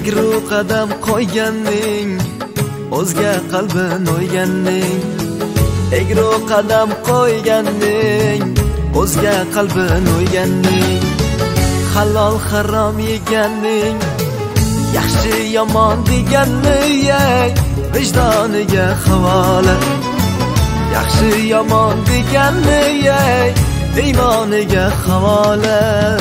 egru qadam qo'yganning o'zga qalbin o'yganning egru qadam qo'yganning o'zga qalbin o'yganning halol harom yeganning yaxshi yomon deganning vijdoniga havola yaxshi yomon deganning iymoniga havola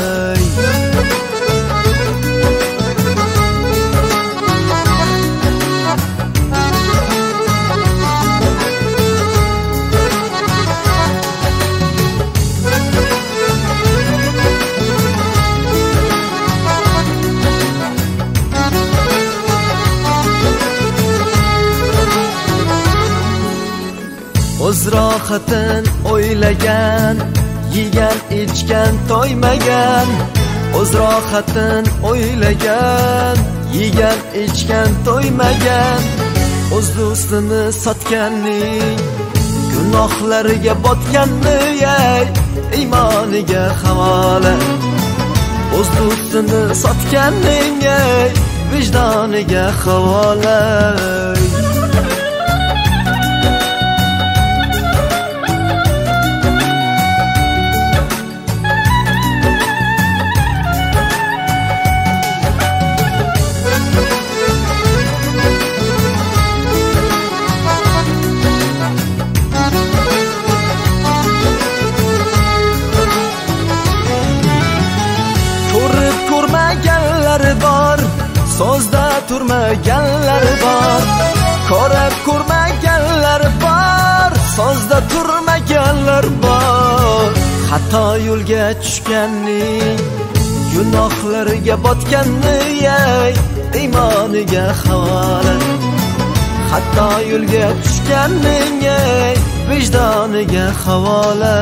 o'z rohatin o'ylagan yegan ichgan to'ymagan o'z rohatin o'ylagan yegan ichgan to'ymagan o'z do'stini sotganning gunohlariga botganning iymoniga havola o'z do'stini sotganning vijdoniga havola bor so'zda turmaganlar bor ko'rib ko'rmaganlar bor so'zda turmaganlar bor xato yo'lga tushganning gunohlariga botganning iymoniga havola xato yo'lga tushganning vijdoniga havola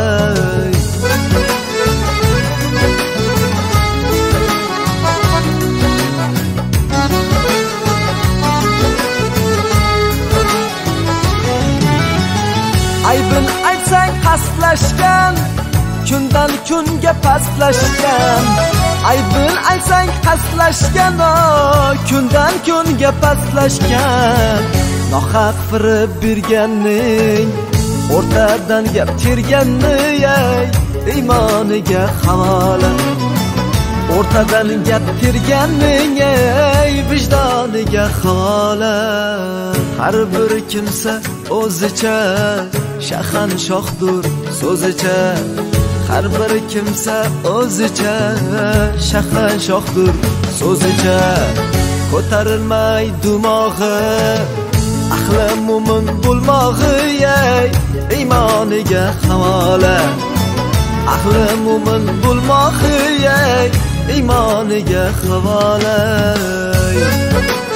aybin aytsang qasdlashgan kundan kunga pastlashgan aybin aytsang qasdlashgan kundan kunga pastlashgan nohaq firib berganning o'rtadan gap terganning iymoniga havola o'rtadan gap terganning vijdoniga havola har bir kimsa o'zicha shahanshohdir so'zicha har bir kimsa o'zicha shahanshohdir so'zicha ko'tarilmay dumog'i ahli mo'min bo'lmog'i iymoniga havola ahli mo'min bo'lmog'i iymoniga havola